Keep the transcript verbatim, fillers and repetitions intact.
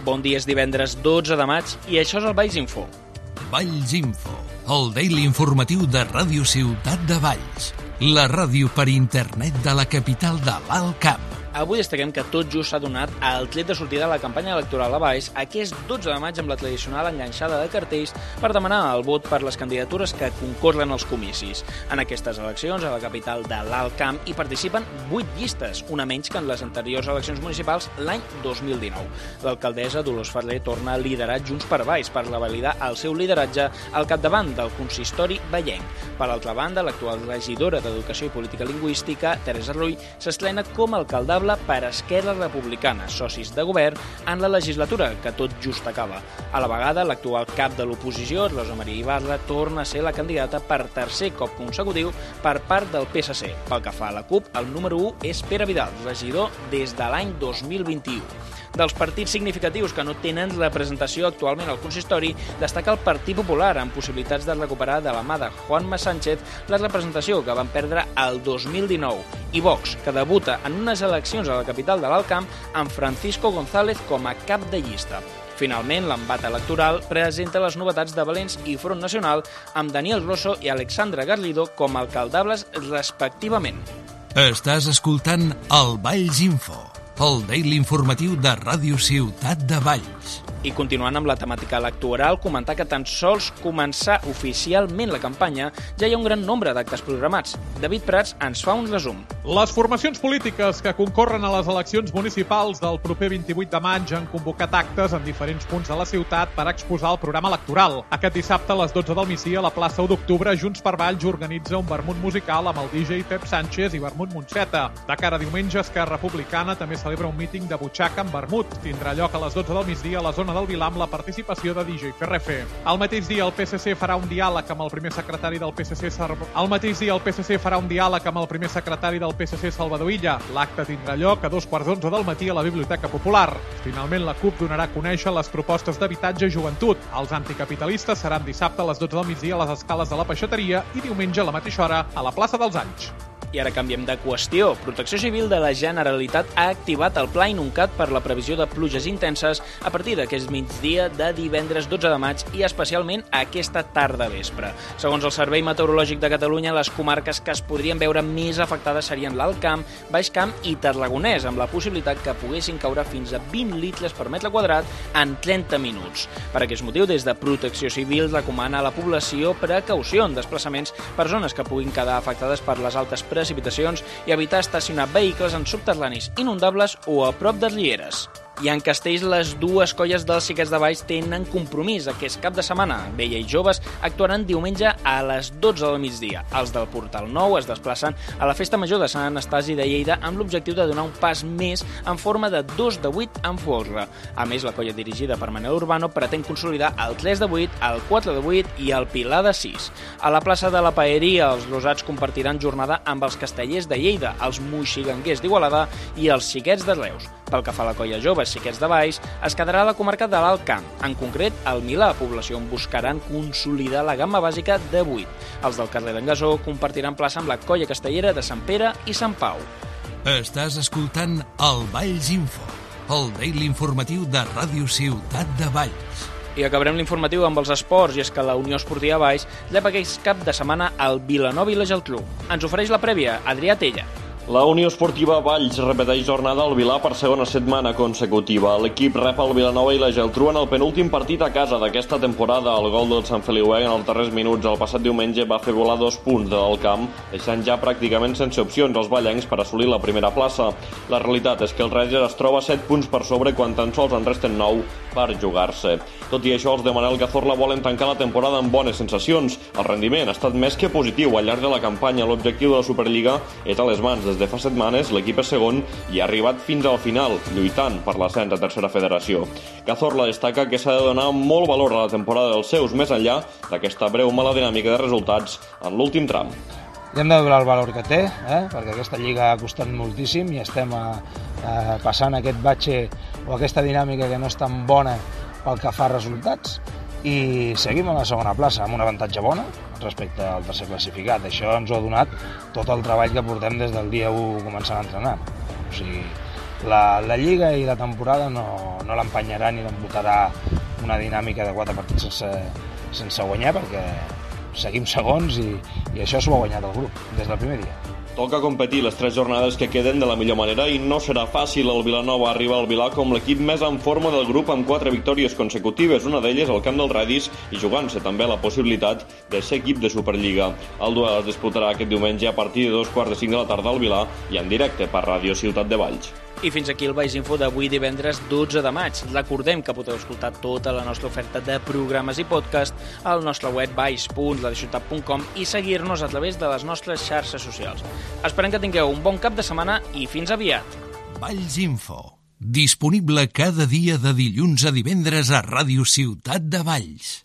Bon dia, és divendres dotze de maig i això és el Valls Info. Valls Info, el daily informatiu de Ràdio Ciutat de Valls, la ràdio per internet de la capital de l'Alt Camp. Avui destaquem que tot just s'ha donat el tret de sortida de la campanya electoral a Valls aquest dotze de maig amb la tradicional enganxada de cartells per demanar el vot per les candidatures que concorren als comicis. En aquestes eleccions, a la capital de l'Alt Camp, hi participen vuit llistes, una menys que en les anteriors eleccions municipals l'any dos mil dinou. L'alcaldessa Dolors Ferrer torna a liderar Junts per Valls per revalidar el seu lideratge al capdavant del consistori vallenc. Per altra banda, l'actual regidora d'Educació i Política Lingüística, Teresa Rull, s'estrena com a alcaldable per Esquerra Republicana, socis de govern en la legislatura, que tot just acaba. A la vegada, l'actual cap de l'oposició, Rosa Maria Ibarra, torna a ser la candidata per tercer cop consecutiu per part del P S C. Pel que fa a la CUP, el número u és Pere Vidal, regidor des de l'any dos mil vint-i-u. Dels partits significatius que no tenen representació actualment al consistori, destaca el Partit Popular, amb possibilitats de recuperar de la mà de Juanma Sánchez la representació que van perdre el dos mil dinou, i Vox, que debuta en unes eleccions a la capital de l'Alt Camp amb Francisco González com a cap de llista. Finalment, l'embat electoral presenta les novetats de Valens i Front Nacional amb Daniel Rosso i Alexandra Garrido com a alcaldables respectivament. Estàs escoltant el Valls Info, el daily informatiu de Ràdio Ciutat de Valls. I continuant amb la temàtica electoral, comentar que tan sols començar oficialment la campanya ja hi ha un gran nombre d'actes programats. David Prats ens fa un resum. Les formacions polítiques que concorren a les eleccions municipals del proper vint-i-vuit de maig han convocat actes en diferents punts de la ciutat per exposar el programa electoral. Aquest dissabte a les dotze del migdia a la plaça u d'Octubre, Junts per Valls organitza un vermut musical amb el D J Pep Sánchez i vermut Montseta. De cara a diumenge, Esquerra Republicana també celebra un míting de butxaca amb vermut. Tindrà lloc a les dotze del migdia a la zona del Vilar amb la participació de D J Ferrefe. Al mateix dia el P S C farà un diàleg amb el primer secretari del P S C Al mateix dia el P S C farà un diàleg amb el primer secretari del P S C Salvador Illa. L'acte tindrà lloc a dos quarts d'onze del matí a la Biblioteca Popular. Finalment, la CUP donarà a conèixer les propostes d'habitatge i joventut. Els anticapitalistes seran dissabte a les dotze del migdia a les escales de la Peixateria i diumenge a la mateixa hora a la plaça dels Anys. I ara canviem de qüestió. Protecció Civil de la Generalitat ha activat el Pla Inuncat per la previsió de pluges intenses a partir d'aquest migdia de divendres dotze de maig i especialment aquesta tarda vespre. Segons el Servei Meteorològic de Catalunya, les comarques que es podrien veure més afectades serien l'Alt Camp, Baix Camp i Tarragonès, amb la possibilitat que poguessin caure fins a vint litres per metre quadrat en trenta minuts. Per aquest motiu, des de Protecció Civil recomana a la població precaució en desplaçaments per zones que puguin quedar afectades per les altes precipitacions i evitar estacionar vehicles en subterranis inundables o a prop de rieres. I en Castells, les dues colles dels Xiquets de Valls tenen compromís aquest cap de setmana. Vella i Joves actuaran diumenge a les dotze del migdia. Els del Portal Nou es desplacen a la Festa Major de Sant Anastasi de Lleida amb l'objectiu de donar un pas més en forma de dos de vuit amb folre. A més, la colla dirigida per Manel Urbano pretén consolidar el tres de vuit, el quatre de vuit i el Pilar de sis. A la plaça de la Paeria, els rosats compartiran jornada amb els castellers de Lleida, els moixiganguers d'Igualada i els Xiquets de Reus. Pel que fa a la colla jove, Xiquets de Valls, es quedarà a la comarca de l'Alt Camp, en concret al Milà, població on buscaran consolidar la gamma bàsica de vuit. Els del carrer d'en Gasó compartiran plaça amb la colla castellera de Sant Pere i Sant Pau. Estàs escoltant el Valls Info, el daily informatiu de Ràdio Ciutat de Valls. I acabarem l'informatiu amb els esports, i és que la Unió Esportiva Valls rep aquest cap de setmana al Vilanova i la Geltrú. Ens ofereix la prèvia Adrià Tella. La Unió Esportiva Valls repeteix jornada al Vilar per segona setmana consecutiva. L'equip rep el Vilanova i la Geltrú en el penúltim partit a casa d'aquesta temporada. El gol del Sant Feliuenc en els darrers minuts el passat diumenge va fer volar dos punts del camp, deixant ja pràcticament sense opcions els vallencs per assolir la primera plaça. La realitat és que el Ranger es troba set punts per sobre quan tan sols en resten nou per jugar-se. Tot i això, els de Manel Cazorla volen tancar la temporada amb bones sensacions. El rendiment ha estat més que positiu al llarg de la campanya. L'objectiu de la Superliga és a les mans. Des de fa setmanes l'equip és segon i ha arribat fins al final, lluitant per l'ascens a tercera federació. Cazorla destaca que s'ha de donar molt valor a la temporada dels seus, més enllà d'aquesta breu mala dinàmica de resultats en l'últim tram. Li hem de donar el valor que té, eh? perquè aquesta lliga ha costat moltíssim i estem a, a passant aquest batxe o aquesta dinàmica que no és tan bona pel que fa a resultats, i seguim a la segona plaça amb un avantatge bona respecte al tercer classificat. Això ens ho ha donat tot el treball que portem des del dia u començant a entrenar. O sigui, La, la Lliga i la temporada no, no l'empanyarà ni l'embotarà una dinàmica de quatre partits sense, sense guanyar, perquè seguim segons i, i això s'ho ha guanyat el grup des del primer dia. Toca competir les tres jornades que queden de la millor manera i no serà fàcil. El Vilanova arriba al Vilà com l'equip més en forma del grup amb quatre victòries consecutives, una d'elles al camp del Redis i jugant-se també la possibilitat de ser equip de Superliga. El duel es disputarà aquest diumenge a partir de dos quarts de cinc de la tarda al Vilà i en directe per Ràdio Ciutat de Valls. I fins aquí el Baix Info d'avui divendres dotze de maig. Recordem que podeu escoltar tota la nostra oferta de programes i podcast al nostre web baix punt la ciutat punt com i seguir-nos a través de les nostres xarxes socials. Esperem que tingueu un bon cap de setmana i fins aviat. Valls Info, disponible cada dia de dilluns a divendres a Ràdio Ciutat de Valls.